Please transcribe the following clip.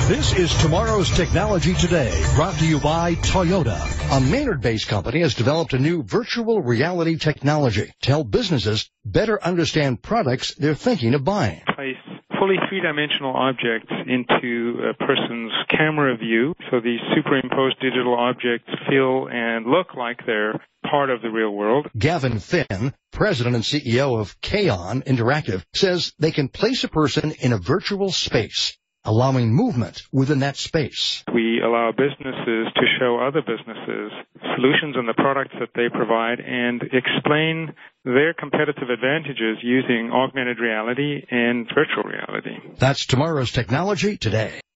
This is Tomorrow's Technology Today, brought to you by Toyota. A Maynard-based company has developed a new virtual reality technology to help businesses better understand products they're thinking of buying. Place fully three-dimensional objects into a person's camera view, so these superimposed digital objects feel and look like they're part of the real world. Gavin Finn, president and CEO of Kaon Interactive, says they can place a person in a virtual space, allowing movement within that space. We allow businesses to show other businesses solutions and the products that they provide and explain their competitive advantages using augmented reality and virtual reality. That's Tomorrow's Technology Today.